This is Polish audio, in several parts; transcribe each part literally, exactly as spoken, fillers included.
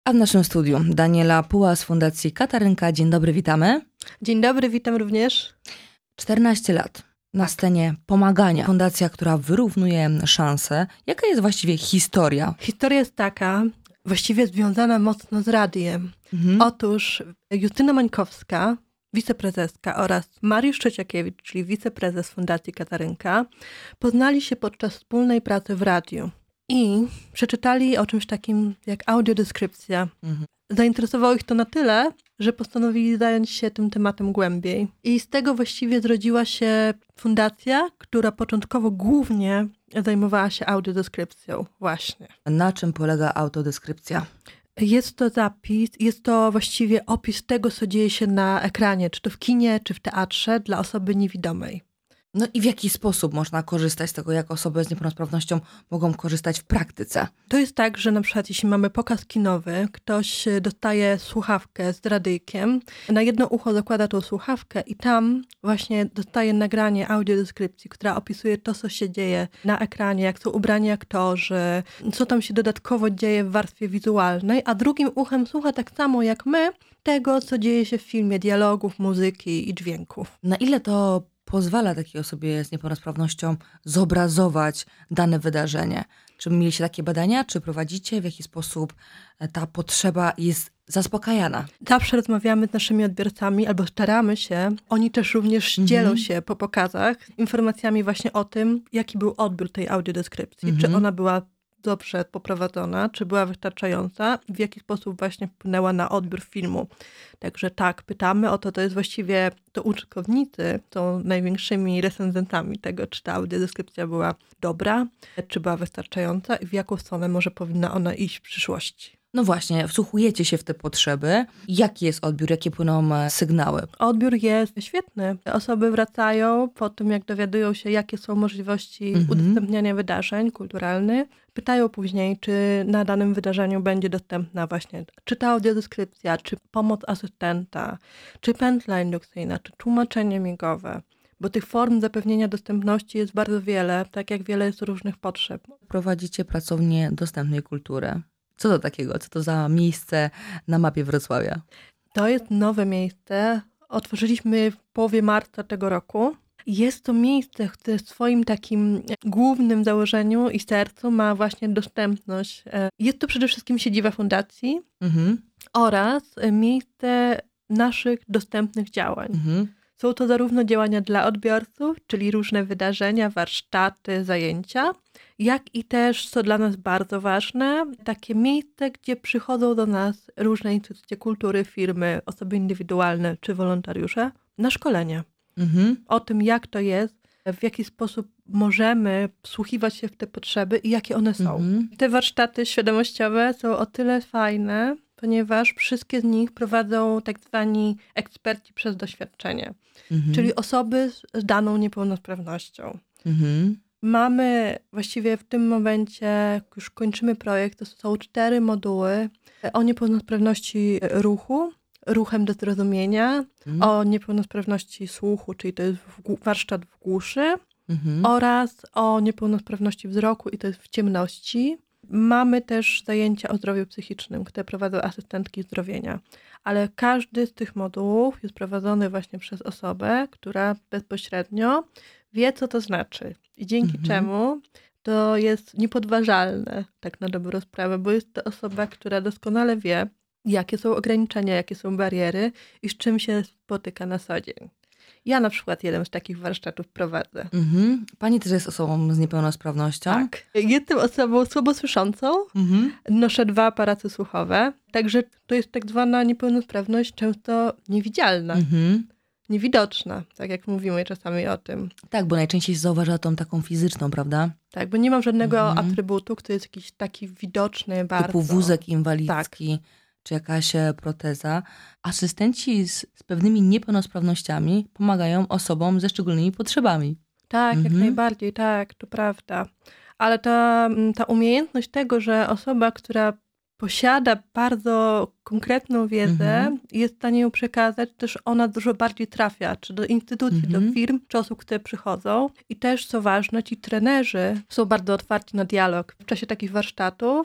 A w naszym studiu Daniela Puła z Fundacji Katarynka. Dzień dobry, witamy. Dzień dobry, witam również. czternaście lat na scenie pomagania. Fundacja, która wyrównuje szanse. Jaka jest właściwie historia? Historia jest taka, właściwie związana mocno z radiem. Mhm. Otóż Justyna Mańkowska, wiceprezeska, oraz Mariusz Trzeciakiewicz, czyli wiceprezes Fundacji Katarynka, poznali się podczas wspólnej pracy w radiu i przeczytali o czymś takim jak audiodeskrypcja. Mhm. Zainteresowało ich to na tyle, że postanowili zająć się tym tematem głębiej. I z tego właściwie zrodziła się fundacja, która początkowo głównie zajmowała się audiodeskrypcją właśnie. Na czym polega autodeskrypcja? Jest to zapis, jest to właściwie opis tego, co dzieje się na ekranie, czy to w kinie, czy w teatrze, dla osoby niewidomej. No i w jaki sposób można korzystać z tego, jak osoby z niepełnosprawnością mogą korzystać w praktyce? To jest tak, że na przykład jeśli mamy pokaz kinowy, ktoś dostaje słuchawkę z radyjkiem, na jedno ucho zakłada tą słuchawkę i tam właśnie dostaje nagranie audiodeskrypcji, która opisuje to, co się dzieje na ekranie, jak są ubrani aktorzy, co tam się dodatkowo dzieje w warstwie wizualnej, a drugim uchem słucha tak samo jak my tego, co dzieje się w filmie, dialogów, muzyki i dźwięków. Na ile to pozwala takiej osobie z niepełnosprawnością zobrazować dane wydarzenie? Czy mieliście takie badania, czy prowadzicie? W jaki sposób ta potrzeba jest zaspokajana? Zawsze rozmawiamy z naszymi odbiorcami, albo staramy się. Oni też również Mhm. dzielą się po pokazach informacjami właśnie o tym, jaki był odbiór tej audiodeskrypcji. Mhm. Czy ona była dobrze poprowadzona, czy była wystarczająca, w jaki sposób właśnie wpłynęła na odbiór filmu. Także tak, pytamy o to, to jest właściwie, to użytkownicy są największymi recenzentami tego, czy ta audiodeskrypcja była dobra, czy była wystarczająca i w jaką stronę może powinna ona iść w przyszłości. No właśnie, wsłuchujecie się w te potrzeby. Jaki jest odbiór, jakie płyną e, sygnały? Odbiór jest świetny. Osoby wracają po tym, jak dowiadują się, jakie są możliwości Mhm. udostępniania wydarzeń kulturalnych. Pytają później, czy na danym wydarzeniu będzie dostępna właśnie czy ta audiodeskrypcja, czy pomoc asystenta, czy pętla indukcyjna, czy tłumaczenie migowe. Bo tych form zapewnienia dostępności jest bardzo wiele, tak jak wiele jest różnych potrzeb. Prowadzicie pracownię dostępnej kultury. Co to takiego? Co to za miejsce na mapie Wrocławia? To jest nowe miejsce. Otworzyliśmy w połowie marca tego roku. Jest to miejsce, które w swoim takim głównym założeniu i sercu ma właśnie dostępność. Jest to przede wszystkim siedziba fundacji Mhm. oraz miejsce naszych dostępnych działań. Mhm. Są to zarówno działania dla odbiorców, czyli różne wydarzenia, warsztaty, zajęcia, jak i też, co dla nas bardzo ważne, takie miejsce, gdzie przychodzą do nas różne instytucje kultury, firmy, osoby indywidualne czy wolontariusze na szkolenia. Mhm. O tym, jak to jest, w jaki sposób możemy wsłuchiwać się w te potrzeby i jakie one są. Mhm. Te warsztaty świadomościowe są o tyle fajne, ponieważ wszystkie z nich prowadzą tak zwani eksperci przez doświadczenie, Mhm. czyli osoby z daną niepełnosprawnością. Mhm. Mamy właściwie w tym momencie, jak już kończymy projekt, to są cztery moduły o niepełnosprawności ruchu, ruchem do zrozumienia, Mhm. o niepełnosprawności słuchu, czyli to jest w gł- warsztat w głuszy, Mhm. oraz o niepełnosprawności wzroku i to jest w ciemności. Mamy też zajęcia o zdrowiu psychicznym, które prowadzą asystentki zdrowienia. Ale każdy z tych modułów jest prowadzony właśnie przez osobę, która bezpośrednio wie, co to znaczy. I dzięki Mhm. czemu to jest niepodważalne, tak na dobrą sprawę, bo jest to osoba, która doskonale wie, jakie są ograniczenia, jakie są bariery i z czym się spotyka na co dzień. Ja na przykład jeden z takich warsztatów prowadzę. Mhm. Pani też jest osobą z niepełnosprawnością? Tak. Jestem osobą słabosłyszącą, Mhm. noszę dwa aparaty słuchowe, także to jest tak zwana niepełnosprawność często niewidzialna, Mhm. niewidoczna, tak jak mówimy czasami o tym. Tak, bo najczęściej się zauważa tą taką fizyczną, prawda? Tak, bo nie mam żadnego Mhm. atrybutu, który jest jakiś taki widoczny bardzo. Typu wózek inwalidzki, czy jakaś e, proteza. Asystenci z, z pewnymi niepełnosprawnościami pomagają osobom ze szczególnymi potrzebami. Tak, jak Mhm. najbardziej, tak, to prawda. Ale ta, ta umiejętność tego, że osoba, która posiada bardzo konkretną wiedzę, Mhm. jest w stanie ją przekazać, też ona dużo bardziej trafia, czy do instytucji, Mhm. do firm, czy osób, które przychodzą. I też, co ważne, ci trenerzy są bardzo otwarci na dialog. W czasie takich warsztatów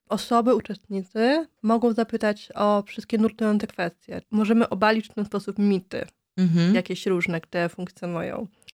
osoby, uczestnicy mogą zapytać o wszystkie nurtujące kwestie. Możemy obalić w ten sposób mity, Mhm. jakieś różne, które funkcjonują.